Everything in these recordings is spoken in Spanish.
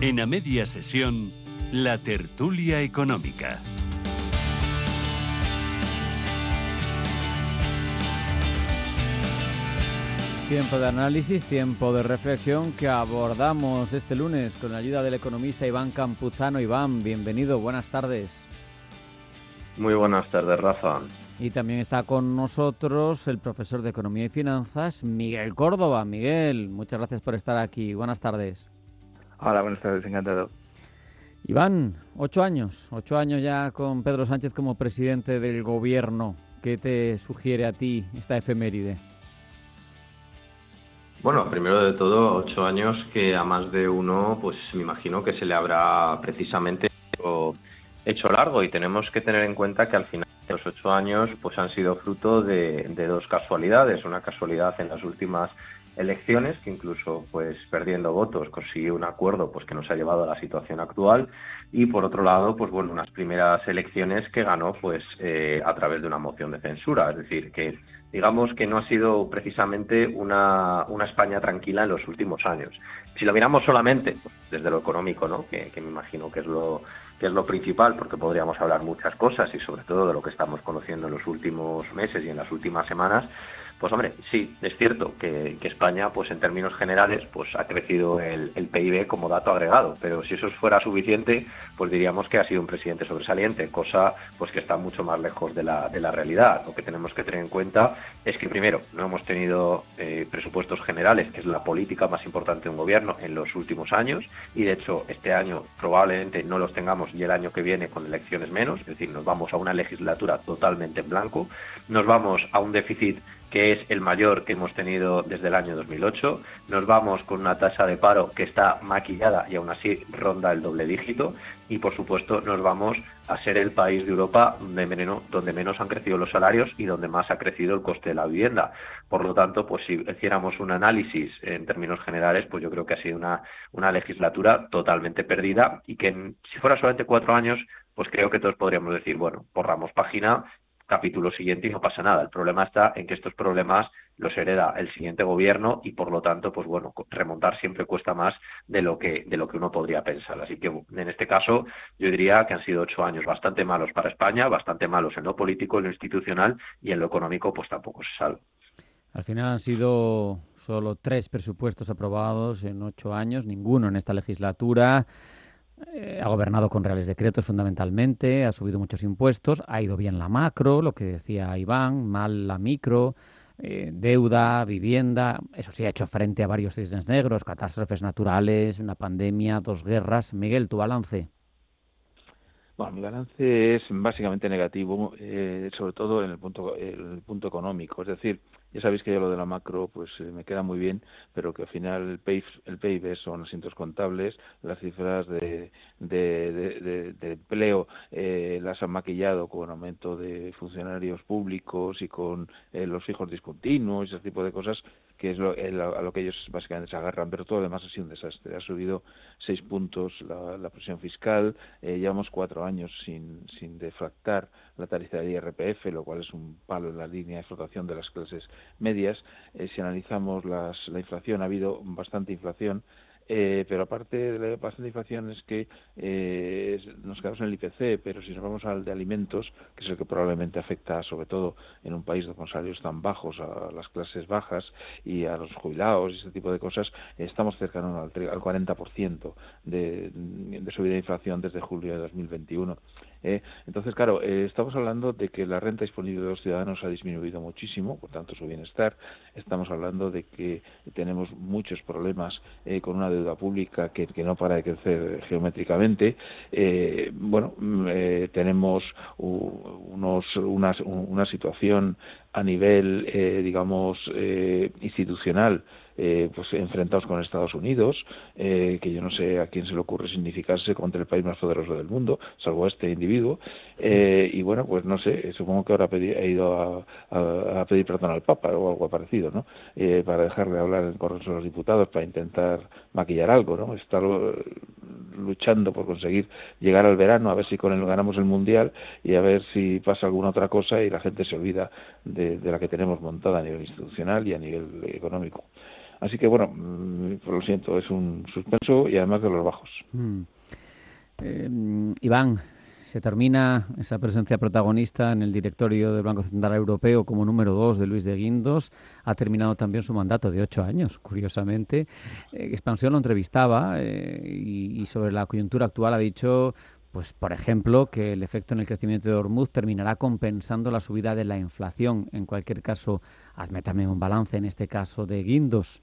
En A Media Sesión, la tertulia económica. Tiempo de análisis, tiempo de reflexión que abordamos este lunes con la ayuda del economista Iván Campuzano. Iván, bienvenido, buenas tardes. Muy buenas tardes, Rafa. Y también está con nosotros el profesor de Economía y Finanzas, Miguel Córdoba. Miguel, muchas gracias por estar aquí. Buenas tardes. Hola, buenas tardes, encantado. Iván, 8 años ya con Pedro Sánchez como presidente del gobierno. ¿Qué te sugiere a ti esta efeméride? Bueno, primero de todo, 8 años que a más de uno, pues me imagino que se le habrá precisamente hecho largo, y tenemos que tener en cuenta que al final los 8 años pues han sido fruto de dos casualidades. Una casualidad en las últimas elecciones, que incluso pues perdiendo votos consiguió un acuerdo pues que nos ha llevado a la situación actual, y por otro lado pues bueno, unas primeras elecciones que ganó pues a través de una moción de censura. Es decir, que digamos que no ha sido precisamente una España tranquila en los últimos años. Si lo miramos solamente pues, desde lo económico, ¿no? que me imagino que es lo principal, porque podríamos hablar muchas cosas y sobre todo de lo que estamos conociendo en los últimos meses y en las últimas semanas. Pues hombre, sí, es cierto que España, pues en términos generales, pues ha crecido el PIB como dato agregado, pero si eso fuera suficiente, pues diríamos que ha sido un presidente sobresaliente, cosa pues que está mucho más lejos de la realidad. Lo que tenemos que tener en cuenta es que primero no hemos tenido presupuestos generales, que es la política más importante de un gobierno en los últimos años, y de hecho este año probablemente no los tengamos, y el año que viene con elecciones menos. Es decir, nos vamos a una legislatura totalmente en blanco, nos vamos a un déficit que es el mayor que hemos tenido desde el año 2008, nos vamos con una tasa de paro que está maquillada y aún así ronda el doble dígito, y por supuesto nos vamos a ser el país de Europa donde menos han crecido los salarios y donde más ha crecido el coste de la vivienda. Por lo tanto, pues si hiciéramos un análisis en términos generales, pues yo creo que ha sido una legislatura totalmente perdida, y que si fuera solamente 4 años, pues creo que todos podríamos decir, bueno, borramos página, capítulo siguiente y no pasa nada. El problema está en que estos problemas los hereda el siguiente gobierno, y por lo tanto, pues bueno, remontar siempre cuesta más de lo que uno podría pensar. Así que en este caso yo diría que han sido 8 años bastante malos para España, bastante malos en lo político, en lo institucional, y en lo económico pues tampoco se salva. Al final han sido solo 3 presupuestos aprobados en 8 años, ninguno en esta legislatura. Ha gobernado con reales decretos fundamentalmente, ha subido muchos impuestos, ha ido bien la macro, lo que decía Iván, mal la micro, deuda, vivienda. Eso sí, ha hecho frente a varios cisnes negros, catástrofes naturales, una pandemia, 2 guerras. Miguel, tu balance. Bueno, mi balance es básicamente negativo, sobre todo en el punto económico. Es decir, ya sabéis que yo lo de la macro pues me queda muy bien, pero que al final el PIB son asientos contables, las cifras de empleo las han maquillado con aumento de funcionarios públicos y con los fijos discontinuos y ese tipo de cosas, que es a lo que ellos básicamente se agarran, pero todo lo demás ha sido un desastre. Ha subido 6 puntos la presión fiscal, llevamos 4 años sin deflactar la tarifa del IRPF, lo cual es un palo en la línea de flotación de las clases medias. Si analizamos la inflación, ha habido bastante inflación, pero aparte de la bastante inflación es que nos quedamos en el IPC, pero si nos vamos al de alimentos, que es el que probablemente afecta sobre todo en un país con salarios tan bajos a las clases bajas y a los jubilados y ese tipo de cosas, estamos cercanos al 40% de subida de inflación desde julio de 2021. Entonces, claro, estamos hablando de que la renta disponible de los ciudadanos ha disminuido muchísimo, por tanto su bienestar. Estamos hablando de que tenemos muchos problemas con una deuda pública que no para de crecer geométricamente. Tenemos una situación a nivel, institucional, pues enfrentados con Estados Unidos, que yo no sé a quién se le ocurre significarse contra el país más poderoso del mundo, salvo este individuo, y bueno, pues no sé, supongo que ahora ha ido a pedir perdón al Papa o algo parecido, ¿no? Para dejarle hablar en el Congreso de los Diputados, para intentar maquillar algo, ¿no? Está luchando por conseguir llegar al verano, a ver si con él ganamos el Mundial y a ver si pasa alguna otra cosa y la gente se olvida de la que tenemos montada a nivel institucional y a nivel económico. Así que bueno, lo siento, es un suspenso y además de los bajos. Iván, se termina esa presencia protagonista en el directorio del Banco Central Europeo como número 2 de Luis de Guindos. Ha terminado también su mandato de 8 años, curiosamente. Expansión lo entrevistaba y sobre la coyuntura actual ha dicho, pues por ejemplo, que el efecto en el crecimiento de Hormuz terminará compensando la subida de la inflación. En cualquier caso, hazme también un balance en este caso de Guindos.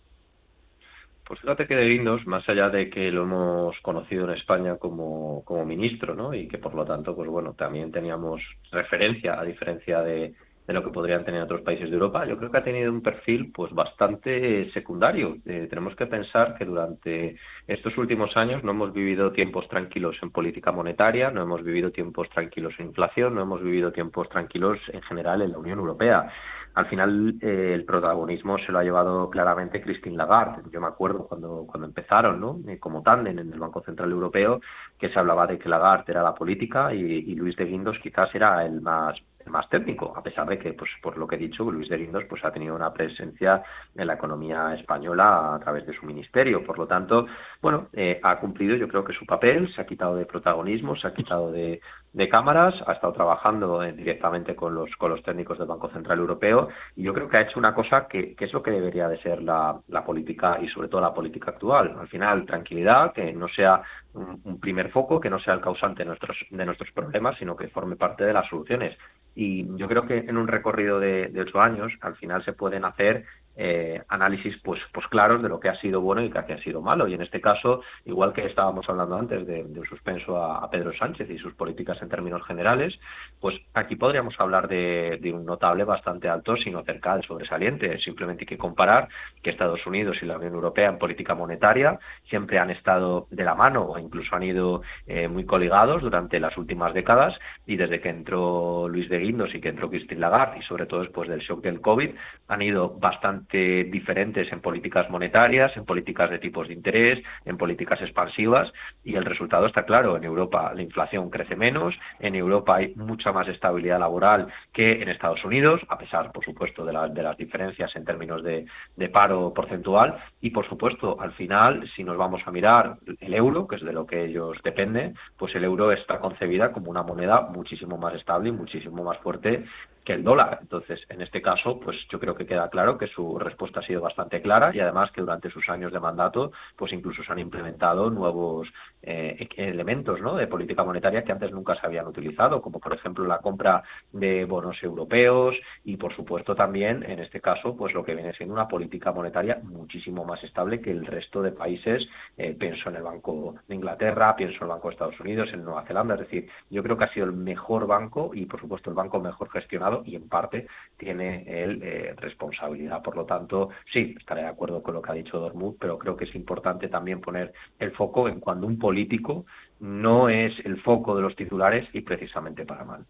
Pues fíjate que de Guindos, más allá de que lo hemos conocido en España como ministro, ¿no? Y que por lo tanto, pues bueno, también teníamos referencia, a diferencia de lo que podrían tener otros países de Europa, yo creo que ha tenido un perfil pues bastante secundario. Tenemos que pensar que durante estos últimos años no hemos vivido tiempos tranquilos en política monetaria, no hemos vivido tiempos tranquilos en inflación, no hemos vivido tiempos tranquilos en general en la Unión Europea. Al final el protagonismo se lo ha llevado claramente Christine Lagarde. Yo me acuerdo cuando empezaron, ¿no? Como tándem en el Banco Central Europeo, que se hablaba de que Lagarde era la política y Luis de Guindos quizás era el más técnico, a pesar de que, pues por lo que he dicho, Luis de Guindos pues ha tenido una presencia en la economía española a través de su ministerio. Por lo tanto, bueno, ha cumplido yo creo que su papel, se ha quitado de protagonismo, se ha quitado de cámaras, ha estado trabajando directamente con los técnicos del Banco Central Europeo y yo creo que ha hecho una cosa que es lo que debería de ser la política y sobre todo la política actual. Al final, tranquilidad, que no sea un primer foco, que no sea el causante de nuestros problemas, sino que forme parte de las soluciones. Y yo creo que en un recorrido de 8 años, al final se pueden hacer análisis pues claros de lo que ha sido bueno y que ha sido malo. Y en este caso, igual que estábamos hablando antes de un suspenso a Pedro Sánchez y sus políticas en términos generales, pues aquí podríamos hablar de un notable bastante alto, sino cerca del sobresaliente. Simplemente hay que comparar que Estados Unidos y la Unión Europea en política monetaria siempre han estado de la mano o incluso han ido muy coligados durante las últimas décadas, y desde que entró Luis de Guindos y que entró Christine Lagarde y sobre todo después del shock del COVID han ido bastante diferentes en políticas monetarias, en políticas de tipos de interés, en políticas expansivas, y el resultado está claro. En Europa la inflación crece menos, en Europa hay mucha más estabilidad laboral que en Estados Unidos, a pesar, por supuesto, de las diferencias en términos de paro porcentual, y por supuesto, al final, si nos vamos a mirar el euro, que es de lo que ellos dependen, pues el euro está concebida como una moneda muchísimo más estable y muchísimo más fuerte que el dólar. Entonces, en este caso, pues yo creo que queda claro que su respuesta ha sido bastante clara, y además que durante sus años de mandato, pues incluso se han implementado nuevos elementos, ¿no?, de política monetaria que antes nunca se habían utilizado, como por ejemplo la compra de bonos europeos y por supuesto también, en este caso, pues lo que viene siendo una política monetaria muchísimo más estable que el resto de países. Pienso en el Banco de Inglaterra, pienso en el Banco de Estados Unidos, en Nueva Zelanda. Es decir, yo creo que ha sido el mejor banco y por supuesto el banco mejor gestionado, y en parte tiene él responsabilidad. Por lo tanto, sí, estaré de acuerdo con lo que ha dicho Hormuz, pero creo que es importante también poner el foco en cuando un político no es el foco de los titulares, y precisamente para mal.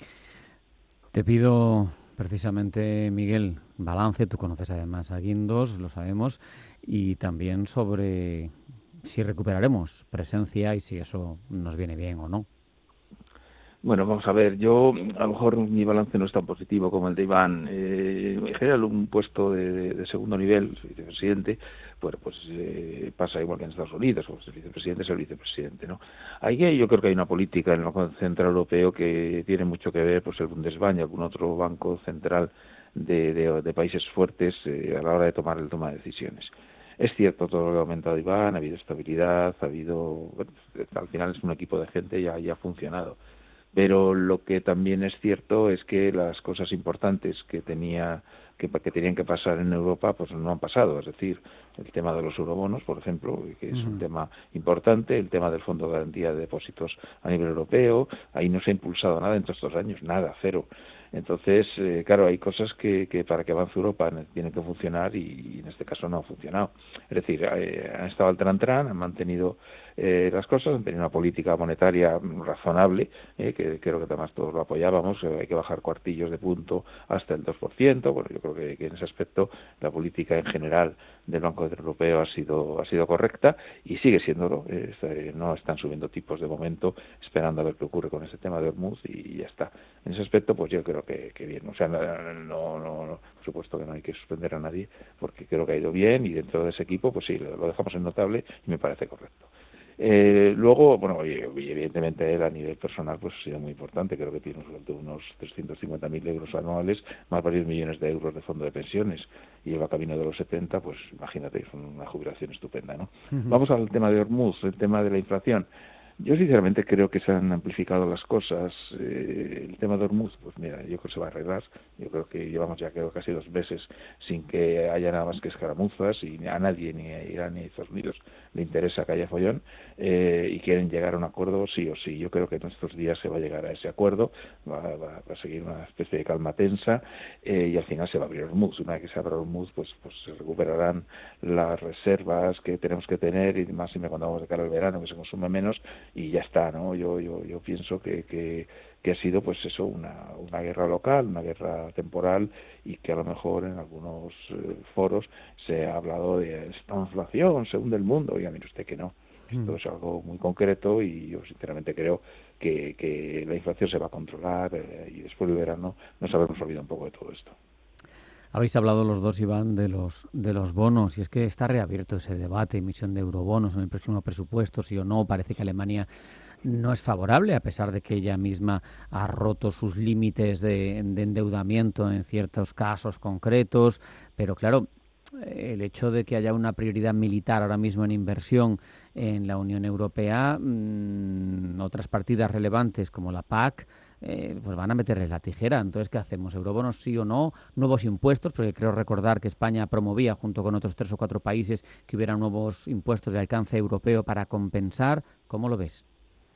Te pido precisamente, Miguel, balance. Tú conoces además a Guindos, lo sabemos, y también sobre si recuperaremos presencia y si eso nos viene bien o no. Bueno, vamos a ver, yo a lo mejor mi balance no es tan positivo como el de Iván. En general, un puesto de segundo nivel, vicepresidente, bueno, pues pasa igual que en Estados Unidos, pues el vicepresidente es el vicepresidente, ¿no? Ahí yo creo que hay una política en el Banco Central Europeo que tiene mucho que ver, pues el Bundesbank, algún otro banco central de países fuertes a la hora de tomar de decisiones. Es cierto todo lo que ha comentado Iván, ha habido estabilidad, ha habido, bueno, al final es un equipo de gente y ha funcionado. Pero lo que también es cierto es que las cosas importantes que tenían que pasar en Europa pues no han pasado. Es decir, el tema de los eurobonos, por ejemplo, que es un tema importante, el tema del Fondo de Garantía de Depósitos a nivel europeo, ahí no se ha impulsado nada en todos estos años, nada, cero. Entonces, claro, hay cosas que para que avance Europa tienen que funcionar y en este caso no ha funcionado. Es decir, han estado al tran-tran, han mantenido las cosas, han tenido una política monetaria razonable, que creo que además todos lo apoyábamos. Hay que bajar cuartillos de punto hasta el 2%. Bueno, yo creo que en ese aspecto la política en general del Banco Central Europeo ha sido correcta y sigue siéndolo. No están subiendo tipos de momento, esperando a ver qué ocurre con ese tema de Hormuz y ya está. En ese aspecto, pues yo creo creo que bien. O sea, por supuesto que no hay que suspender a nadie, porque creo que ha ido bien, y dentro de ese equipo, pues sí, lo dejamos en notable y me parece correcto. Luego, bueno, y evidentemente él a nivel personal pues ha sido muy importante. Creo que tiene unos 350.000 euros anuales, más varios millones de euros de fondo de pensiones, y lleva camino de los 70, pues imagínate, es una jubilación estupenda, ¿no? Vamos al tema de Hormuz, el tema de la inflación. Yo sinceramente creo que se han amplificado las cosas. El tema de Hormuz, pues mira, yo creo que se va a arreglar. Yo creo que llevamos ya casi 2 meses sin que haya nada más que escaramuzas, y a nadie, ni a Irán ni a Estados Unidos, le interesa que haya follón, y quieren llegar a un acuerdo sí o sí. Yo creo que en estos días se va a llegar a ese acuerdo, va a seguir una especie de calma tensa, y al final se va a abrir Hormuz. Una vez que se abra Hormuz, pues se recuperarán las reservas que tenemos que tener, y más cuando vamos de cara al verano, que se consume menos, y ya está, ¿no? Yo pienso que ha sido, pues eso, una guerra local, una guerra temporal, y que a lo mejor en algunos foros se ha hablado de esta inflación, se hunde el mundo. Y a mí usted que no. Esto es algo muy concreto, y yo sinceramente creo que la inflación se va a controlar, y después del verano nos habremos olvidado un poco de todo esto. Habéis hablado los dos, Iván, de los bonos, y es que está reabierto ese debate, emisión de eurobonos en el próximo presupuesto, sí o no. Parece que Alemania no es favorable, a pesar de que ella misma ha roto sus límites de endeudamiento en ciertos casos concretos, pero claro, el hecho de que haya una prioridad militar ahora mismo en inversión en la Unión Europea, otras partidas relevantes como la PAC, pues van a meterles la tijera. Entonces, ¿qué hacemos? ¿Eurobonos sí o no? ¿Nuevos impuestos? Porque creo recordar que España promovía, junto con otros 3 o 4 países, que hubiera nuevos impuestos de alcance europeo para compensar. ¿Cómo lo ves?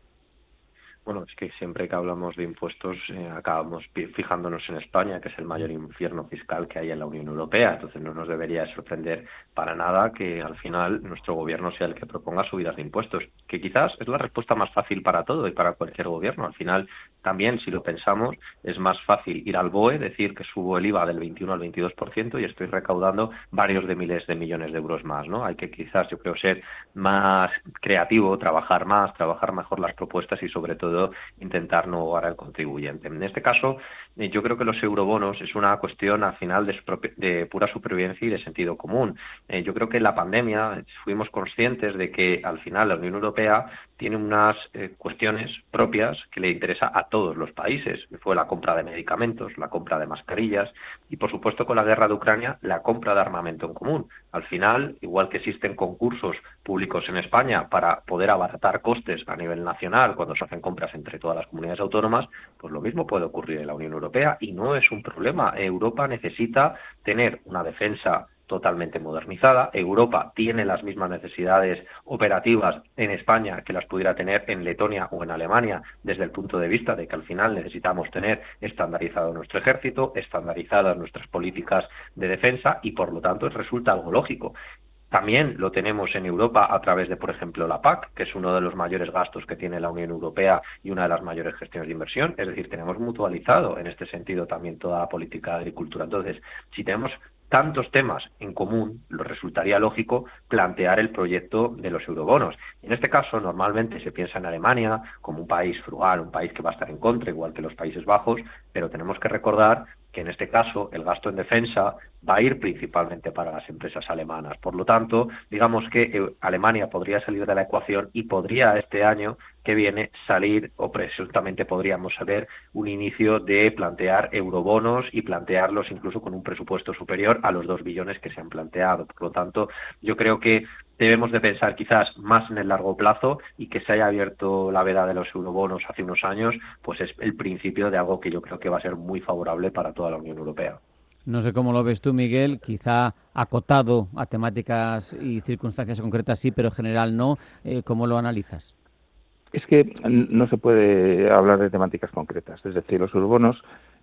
Bueno, es que siempre que hablamos de impuestos acabamos fijándonos en España, que es el mayor infierno fiscal que hay en la Unión Europea. Entonces no nos debería sorprender para nada que al final nuestro gobierno sea el que proponga subidas de impuestos, que quizás es la respuesta más fácil para todo y para cualquier gobierno. Al final también, si lo pensamos, es más fácil ir al BOE, decir que subo el IVA del 21 al 22% y estoy recaudando varios de miles de millones de euros más, ¿no? Hay que quizás, yo creo, ser más creativo, trabajar mejor las propuestas, y sobre todo intentar no ahogar al contribuyente. En este caso, yo creo que los eurobonos es una cuestión al final de pura supervivencia y de sentido común. Yo creo que en la pandemia fuimos conscientes de que al final la Unión Europea tiene unas cuestiones propias que le interesa a todos los países. Fue la compra de medicamentos, la compra de mascarillas y, por supuesto, con la guerra de Ucrania, la compra de armamento en común. Al final, igual que existen concursos públicos en España para poder abaratar costes a nivel nacional cuando se hacen compras entre todas las comunidades autónomas, pues lo mismo puede ocurrir en la Unión Europea, y no es un problema. Europa necesita tener una defensa totalmente modernizada. Europa tiene las mismas necesidades operativas en España que las pudiera tener en Letonia o en Alemania, desde el punto de vista de que al final necesitamos tener estandarizado nuestro ejército, estandarizadas nuestras políticas de defensa, y por lo tanto resulta algo lógico. También lo tenemos en Europa a través de, por ejemplo, la PAC, que es uno de los mayores gastos que tiene la Unión Europea y una de las mayores gestiones de inversión. Es decir, tenemos mutualizado en este sentido también toda la política de agricultura. Entonces, si tenemos tantos temas en común, lo resultaría lógico plantear el proyecto de los eurobonos. En este caso, normalmente se piensa en Alemania como un país frugal, un país que va a estar en contra, igual que los Países Bajos, pero tenemos que recordar que en este caso el gasto en defensa va a ir principalmente para las empresas alemanas. Por lo tanto, digamos que Alemania podría salir de la ecuación y podría este año que viene salir, o presuntamente podríamos saber, un inicio de plantear eurobonos y plantearlos incluso con un presupuesto superior a los 2 billones que se han planteado. Por lo tanto, yo creo que debemos de pensar quizás más en el largo plazo, y que se haya abierto la veda de los eurobonos hace unos años, pues es el principio de algo que yo creo que va a ser muy favorable para toda la Unión Europea. No sé cómo lo ves tú, Miguel, quizá acotado a temáticas y circunstancias concretas sí, pero en general no. ¿Cómo lo analizas? Es que no se puede hablar de temáticas concretas. Es decir, los eurobonos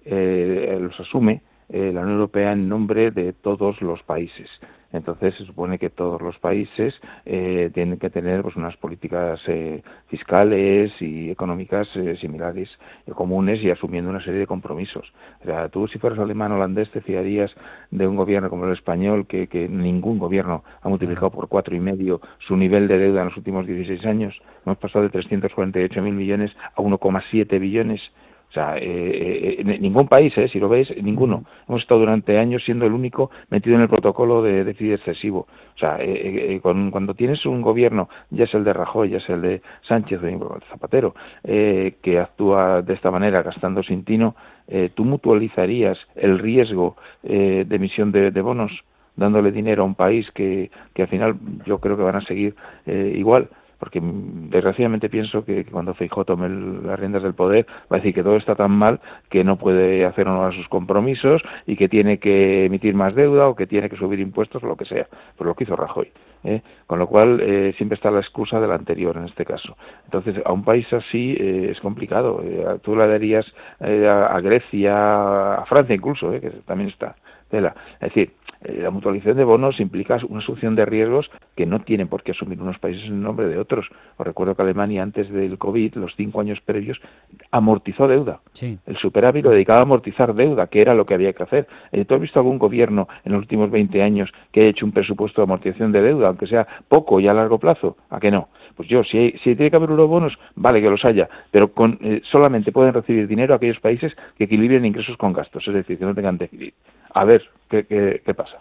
los asume la Unión Europea en nombre de todos los países. Entonces se supone que todos los países tienen que tener pues unas políticas fiscales y económicas similares, comunes, y asumiendo una serie de compromisos. O sea, tú, si fueras alemán o holandés, te fiarías de un gobierno como el español, que ningún gobierno ha multiplicado por 4,5 su nivel de deuda en los últimos 16 años. Hemos pasado de 348.000 millones a 1,7 billones. O sea, ningún país, si lo veis, ninguno. Hemos estado durante años siendo el único metido en el protocolo de déficit excesivo. O sea, cuando tienes un gobierno, ya es el de Rajoy, ya es el de Sánchez o el de Zapatero, que actúa de esta manera, gastando sin tino, tú mutualizarías el riesgo de emisión de bonos, dándole dinero a un país que al final yo creo que van a seguir igual. Porque desgraciadamente pienso que cuando Feijóo tome las riendas del poder va a decir que todo está tan mal que no puede hacer honor a sus compromisos y que tiene que emitir más deuda o que tiene que subir impuestos o lo que sea, por lo que hizo Rajoy. Con lo cual siempre está la excusa de la anterior en este caso. Entonces a un país así es complicado. Tú le darías a Grecia, a Francia incluso, que también está tela. Es decir, la mutualización de bonos implica una asunción de riesgos que no tienen por qué asumir unos países en nombre de otros. Os recuerdo que Alemania antes del COVID, los 5 años previos, amortizó deuda. Sí. El superávit lo dedicaba a amortizar deuda, que era lo que había que hacer. ¿Tú has visto algún gobierno en los últimos 20 años que haya hecho un presupuesto de amortización de deuda, aunque sea poco y a largo plazo? ¿A qué no? Pues si tiene que haber eurobonos, vale que los haya, pero solamente pueden recibir dinero aquellos países que equilibren ingresos con gastos, es decir, que no tengan déficit. A ver qué pasa.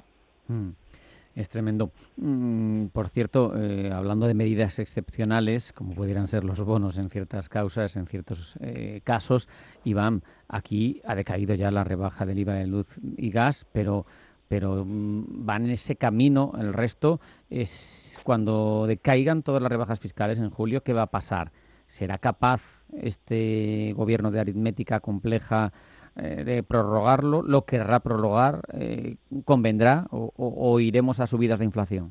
Es tremendo. Por cierto, hablando de medidas excepcionales, como pudieran ser los bonos en ciertas causas, en ciertos casos, Iván, aquí ha decaído ya la rebaja del IVA de luz y gas, pero van en ese camino. El resto es cuando decaigan todas las rebajas fiscales en julio, ¿qué va a pasar? ¿Será capaz este gobierno de aritmética compleja de prorrogarlo? ¿Lo querrá prorrogar? ¿Convendrá o iremos a subidas de inflación?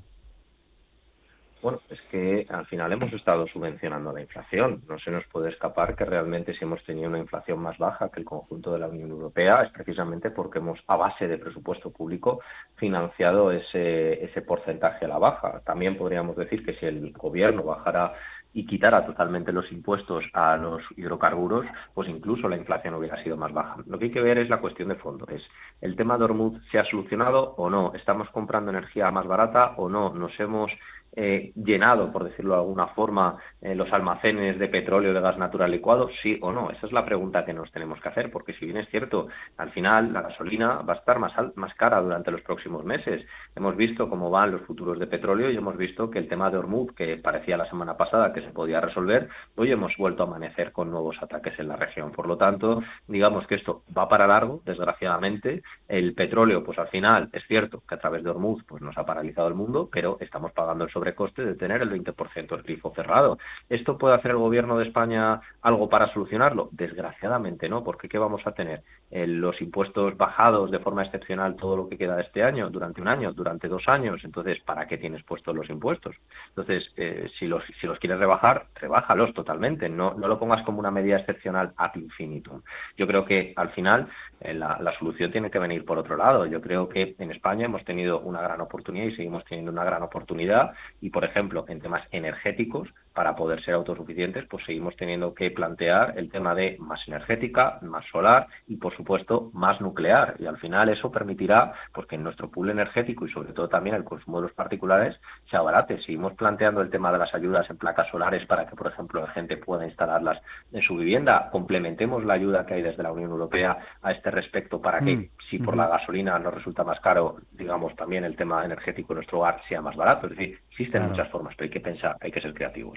Bueno, es que al final hemos estado subvencionando la inflación. No se nos puede escapar que realmente si hemos tenido una inflación más baja que el conjunto de la Unión Europea es precisamente porque hemos, a base de presupuesto público, financiado ese porcentaje a la baja. También podríamos decir que si el gobierno bajara y quitara totalmente los impuestos a los hidrocarburos, pues incluso la inflación hubiera sido más baja. Lo que hay que ver es la cuestión de fondo, es el tema de Hormuz, ¿se ha solucionado o no? ¿Estamos comprando energía más barata o no? ¿Nos hemos llenado, por decirlo de alguna forma, los almacenes de petróleo y de gas natural licuado, sí o no? Esa es la pregunta que nos tenemos que hacer, porque si bien es cierto, al final la gasolina va a estar más cara durante los próximos meses. Hemos visto cómo van los futuros de petróleo y hemos visto que el tema de Hormuz, que parecía la semana pasada que se podía resolver, hoy hemos vuelto a amanecer con nuevos ataques en la región. Por lo tanto, digamos que esto va para largo, desgraciadamente. El petróleo, pues al final, es cierto que a través de Hormuz pues nos ha paralizado el mundo, pero estamos pagando el sobrecoste de tener el 20% del grifo cerrado. ¿Esto puede hacer el gobierno de España algo para solucionarlo? Desgraciadamente no, porque ¿qué vamos a tener? Los impuestos bajados de forma excepcional todo lo que queda de este año, durante un año, durante 2 años. Entonces, ¿para qué tienes puestos los impuestos? Entonces, si los quieres rebajar, rebájalos totalmente. No lo pongas como una medida excepcional ad infinitum. Yo creo que al final la solución tiene que venir por otro lado. Yo creo que en España hemos tenido una gran oportunidad y seguimos teniendo una gran oportunidad. Y, por ejemplo, en temas energéticos, para poder ser autosuficientes, pues seguimos teniendo que plantear el tema de más energética, más solar y, por supuesto, más nuclear. Y al final eso permitirá pues que nuestro pool energético y sobre todo también el consumo de los particulares se abarate. Seguimos planteando el tema de las ayudas en placas solares para que, por ejemplo, la gente pueda instalarlas en su vivienda. Complementemos la ayuda que hay desde la Unión Europea a este respecto para que, si por la gasolina nos resulta más caro, digamos, también el tema energético en nuestro hogar sea más barato. Es decir, existen muchas formas, pero hay que pensar, hay que ser creativos.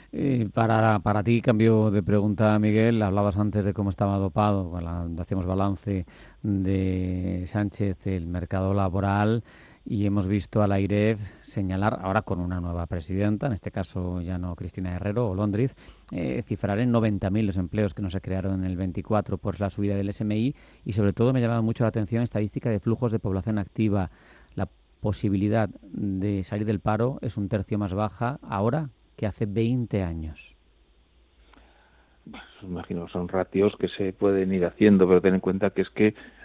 Para ti, cambio de pregunta, Miguel. Hablabas antes de cómo estaba dopado. Hacemos balance de Sánchez, el mercado laboral, y hemos visto a la AIREF señalar, ahora con una nueva presidenta, en este caso ya no Cristina Herrero o Londres, cifrar en 90.000 los empleos que no se crearon en el 24 por la subida del SMI, y sobre todo me ha llamado mucho la atención estadística de flujos de población activa. La posibilidad de salir del paro es 1/3 más baja ahora que hace 20 años. Imagino, son ratios que se pueden ir haciendo, pero ten en cuenta que es que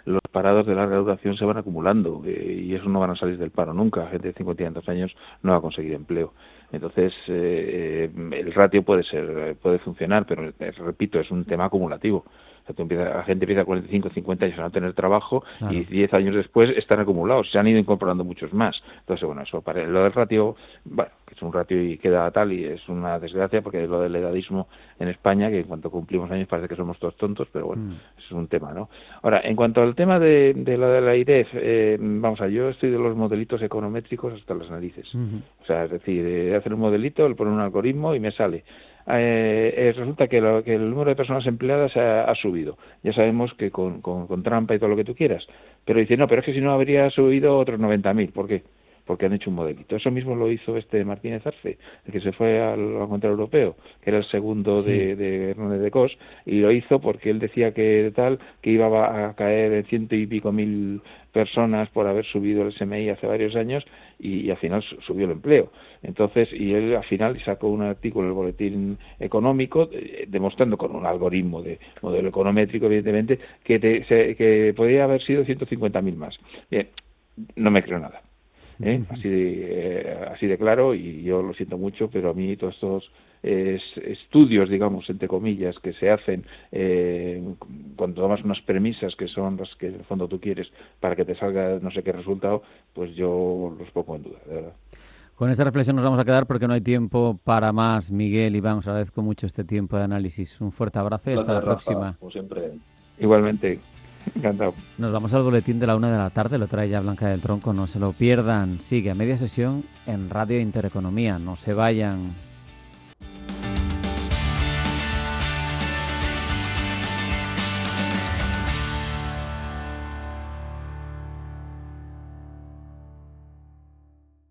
los parados de larga duración se van acumulando y eso no van a salir del paro nunca. Gente de 50 y tantos años no va a conseguir empleo. Entonces, el ratio puede funcionar, pero repito, es un tema acumulativo. O sea, la gente empieza a 45, 50 años a no tener trabajo, claro, y 10 años después están acumulados, se han ido incorporando muchos más. Entonces, bueno, eso lo del ratio, bueno, que es un ratio y queda tal, y es una desgracia, porque lo del edadismo en España, que en cuanto cumplimos años parece que somos todos tontos, pero bueno, eso es un tema, ¿no? Ahora, en cuanto al tema de lo de la IREF, vamos a ver, yo estoy de los modelitos econométricos hasta las narices. O sea, es decir, hacer un modelito, le poner un algoritmo y me sale. Resulta que el número de personas empleadas ha subido. Ya sabemos que con trampa y todo lo que tú quieras. Pero dice, no, pero es que si no habría subido otros 90.000. ¿Por qué? Porque han hecho un modelito. Eso mismo lo hizo Martínez Arce, el que se fue al Banco Central Europeo, que era el segundo de Hernández de Cos, y lo hizo porque él decía que iba a caer en 100 y pico mil personas por haber subido el SMI hace varios años, y al final subió el empleo. Entonces, y él al final sacó un artículo en el Boletín Económico demostrando con un algoritmo de modelo econométrico, evidentemente, que podría haber sido 150.000 más. Bien, no me creo nada. Así de claro, y yo lo siento mucho, pero a mí todos estos estudios, digamos, entre comillas, que se hacen cuando tomas unas premisas que son las que en el fondo tú quieres para que te salga no sé qué resultado, pues yo los pongo en duda, de verdad. Con esta reflexión nos vamos a quedar porque no hay tiempo para más. Miguel, Iván, os agradezco mucho este tiempo de análisis. Un fuerte abrazo y hasta la próxima. Como siempre. Igualmente. Encantado. Nos vamos al boletín de la 1 p.m, lo trae ya Blanca del Tronco, no se lo pierdan. Sigue a media sesión en Radio Intereconomía, no se vayan.